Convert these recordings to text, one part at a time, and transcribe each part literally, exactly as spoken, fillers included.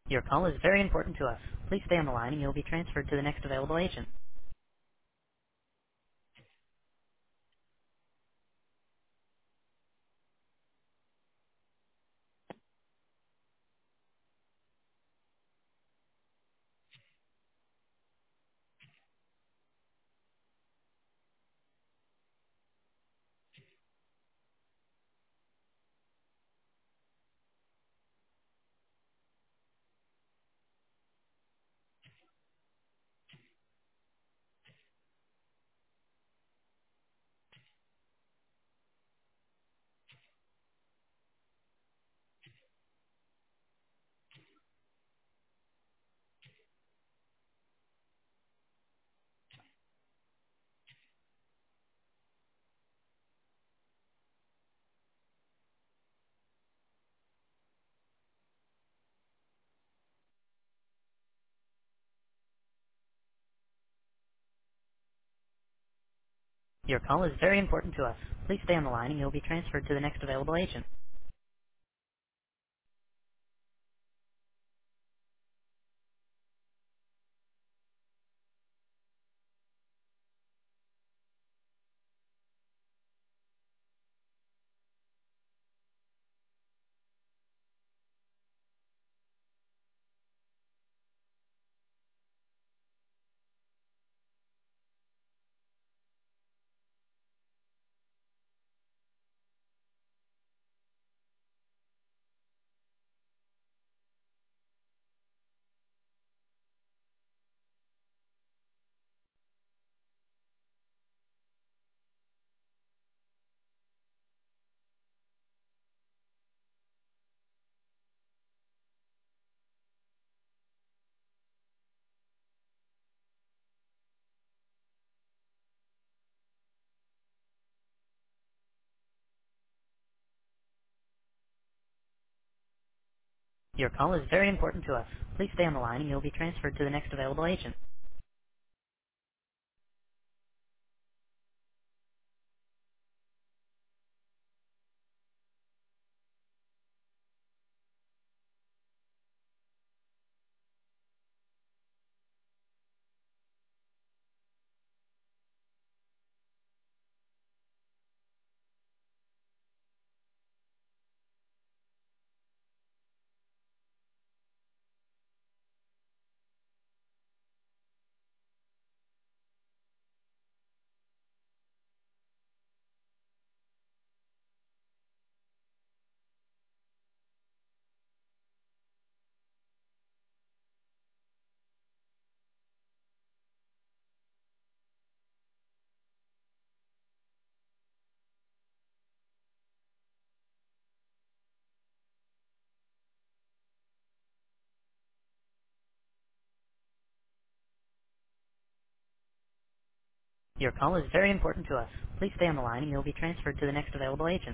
Your call is very important to us. Please stay on the line and you'll be transferred to the next available agent. Your call is very important to us. Please stay on the line and you'll be transferred to the next available agent. Your call is very important to us. Please stay on the line and you'll be transferred to the next available agent. Your call is very important to us. Please stay on the line and you'll be transferred to the next available agent.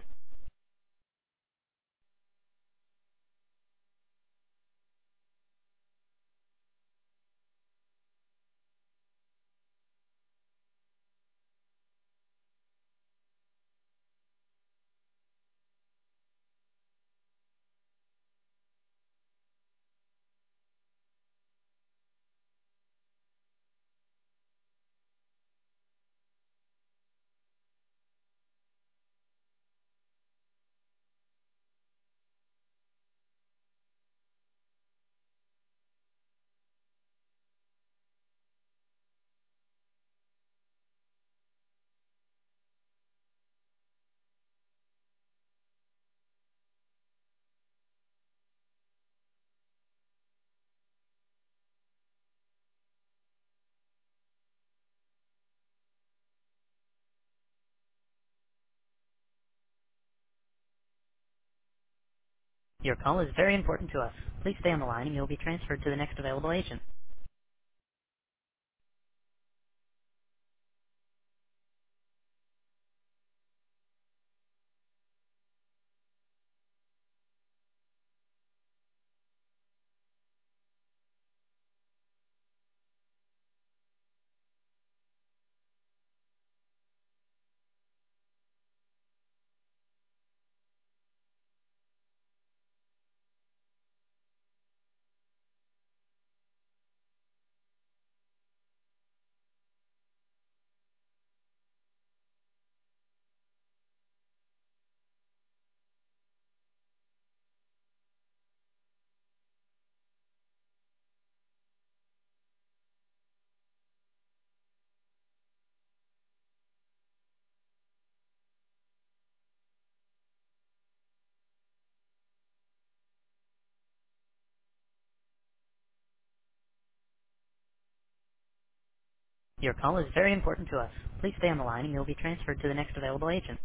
Your call is very important to us. Please stay on the line and you'll be transferred to the next available agent. Your call is very important to us. Please stay on the line and you'll be transferred to the next available agent.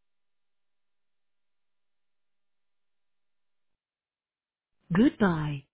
Goodbye.